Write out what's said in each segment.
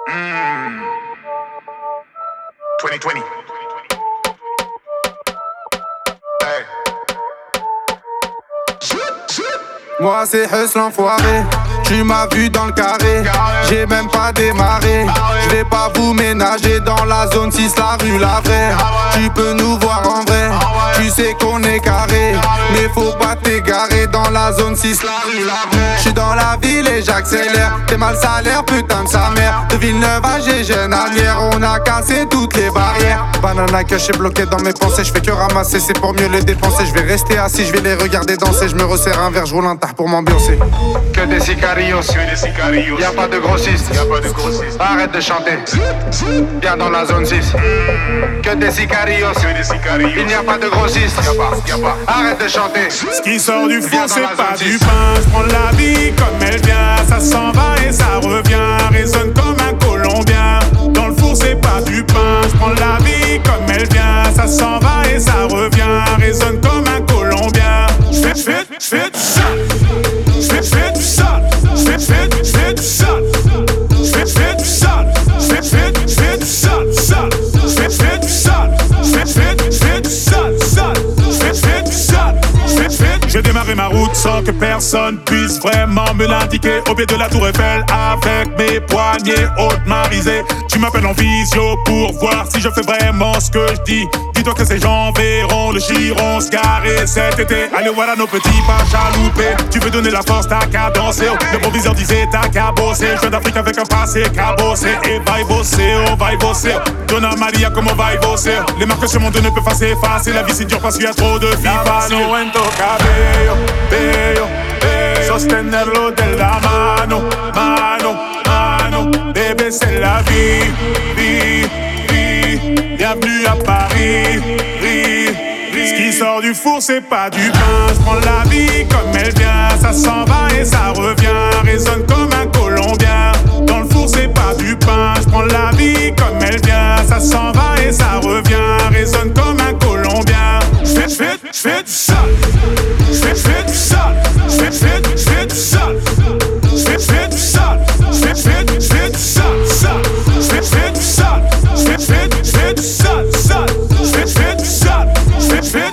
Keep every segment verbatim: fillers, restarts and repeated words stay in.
Mm. twenty twenty. Hey. Moi c'est Hus l'enfoiré, tu m'as vu dans le carré, j'ai même pas démarré. Je vais pas vous ménager dans la zone six, la rue la vraie. Tu peux nous voir en vrai, tu sais qu'on est carré, mais faut pas t'égarer dans la zone six, la rue la vraie. J'suis dans la ville et j'accélère, t'es mal salaire, putain de sa mère. De Villeneuve à Gégène à Lierre, on a cassé toutes les barrières. Banana que j'suis bloqué dans mes pensées, j'fais que ramasser, c'est pour mieux les dépenser. J'vais rester assis, j'vais les regarder danser, j'me resserre un verre, j'roule un tard pour m'ambiancer. Que des sicarios, Que des sicarios. y'a pas de grossistes, Y'a pas de grossistes. arrête de chanter, viens dans la zone six. Que des sicarios, Que des sicarios. il n'y a pas de grossistes, Y'a pas, y'a pas. arrête de chanter. Ce qui sort du four Viens dans c'est la pas zone du six. pain. J'prends la vie comme elle vient, ça s'en va et ça revient. Résonne comme un Colombien. Dans le four c'est pas du pain. J'prends la vie comme elle vient, ça s'en va et ça revient. Résonne comme un Colombien. J'fais, j'fais, j'fais du sale. J'fais, j'fais du sale. J'fais, j'fais, j'fais du sale. J'fais, j'fais du sale. J'fais, j'fais, j'fais du sale, sale. J'fais, j'fais du sale. J'fais, j'fais, j'fais du sale, sale. J'fais, j'fais du sale. J'fais, j'fais. J'ai démarré ma route sans que personne puisse vraiment me l'indiquer. Au pied de la tour Eiffel avec mes poignets hautes marisés. Tu m'appelles en visio pour voir si je fais vraiment ce que je dis. Dis-toi que ces gens verront le giron se garer cet été. Allez voilà nos petits pas chaloupés. Tu veux donner la force, t'as qu'à danser. Le proviseur disait t'as qu'à bosser. Je viens d'Afrique avec un passé cabossé. Et va y bosser, oh va y bosser. Donna Maria comme on va y bosser. Les marques sur mon dos ne peuvent pas s'effacer. La vie c'est dur parce qu'il y a trop de filles faciles. Cabello, bello, bello. Sostenerlo de la mano, mano, mano. Bébé c'est la vie, vie, vie. Bienvenue à Paris, vie, vie. Ce qui sort du four c'est pas du pain. J'prends la vie comme elle vient, ça s'en va et ça revient. Résonne comme un Colombien. Dans le four c'est pas du pain. J'prends la vie comme elle vient, ça s'en va et ça revient. Résonne comme un Colombien. J'fais, j'fais, j'fais du sale. J'fais, j'fais du sale. J'fais, j'fais, j'fais du sale. J'fais, j'fais du sale. J'fais, j'fais, j'fais du sale, sale. J'fais, j'fais du sale. J'fais, j'fais, j'fais du sale, sale. J'fais, j'fais du sale. J'fais, j'fais.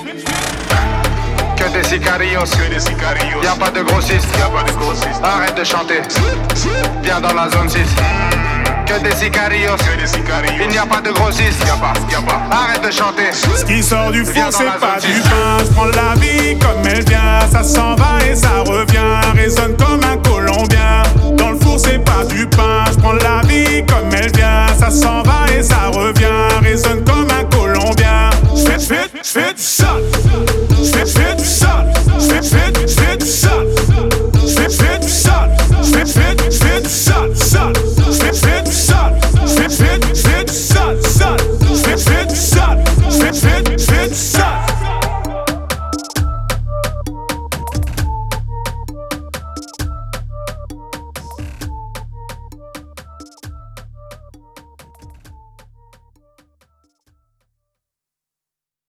Que des sicarios, Que des sicarios. y'a pas de grossistes, Y'a pas de grossistes. arrête de chanter, viens dans la zone six. Que des sicarios, Que des sicarios. il n'y a pas de grossistes, Y'a pas, y'a pas. arrête de chanter. Ce qui sort du four Viens dans c'est la pas zone du six. pain. J'prends la vie comme elle vient, ça s'en va et ça revient. Résonne comme un Colombien. Dans le four c'est pas du pain. J'prends la vie comme elle vient, ça s'en va et ça revient. Résonne comme un Colombien. J'fais, j'fais, j'fais du sale.